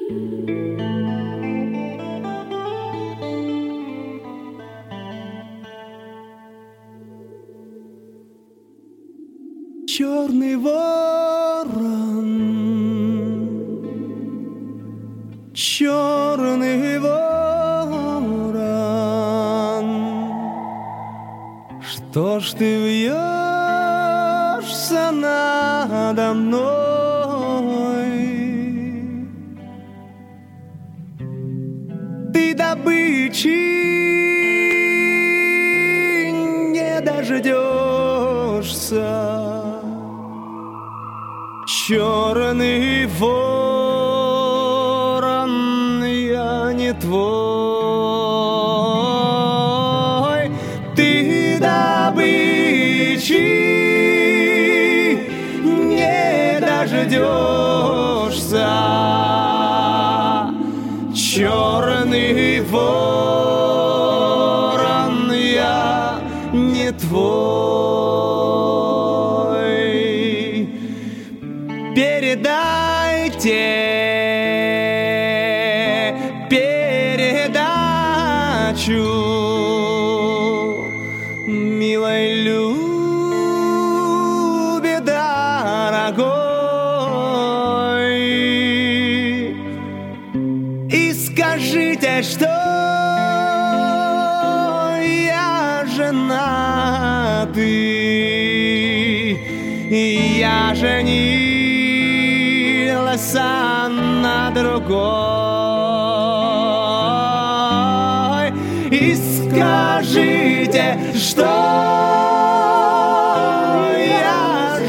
Черный ворон, черный ворон, что ж ты вьешься надо мной? Ты добычи не дождешься. Черный ворон, я не твой, ты добычи не дождешься. Черный ворон, я не твой. Передайте передачу милой Любе дорогой и скажите, что я женатый, и я женился на другой. И скажите, что я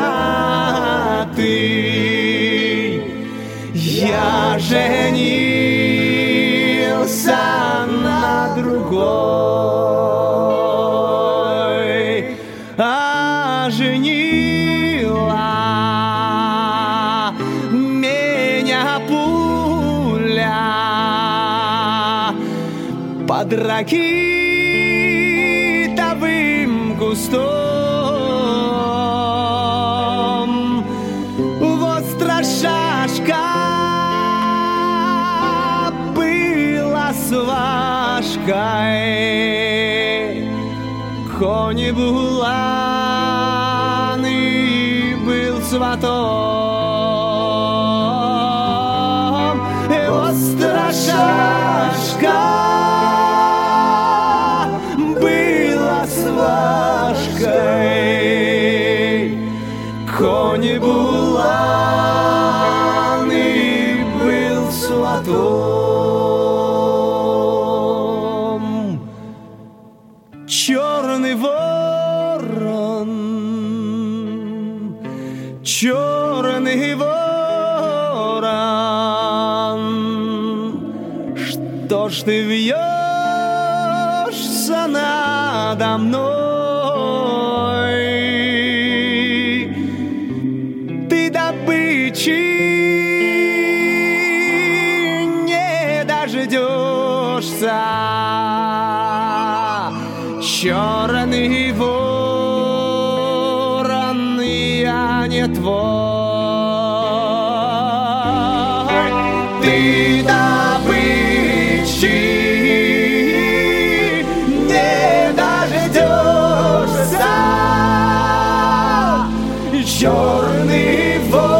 женатый, я женился на другой, а женила меня пуля под ракитовым кустом. Вот страшашка была сважкой, кони буланы был сватом. Вот страшашка была сважкой, кони буланы был сватом. Черный ворон, черный ворон, что ж ты вьешься надо мной? Ты добычи не дождешься. Черный ворон, я не твой, ты добычи не дождешься. Черный ворон,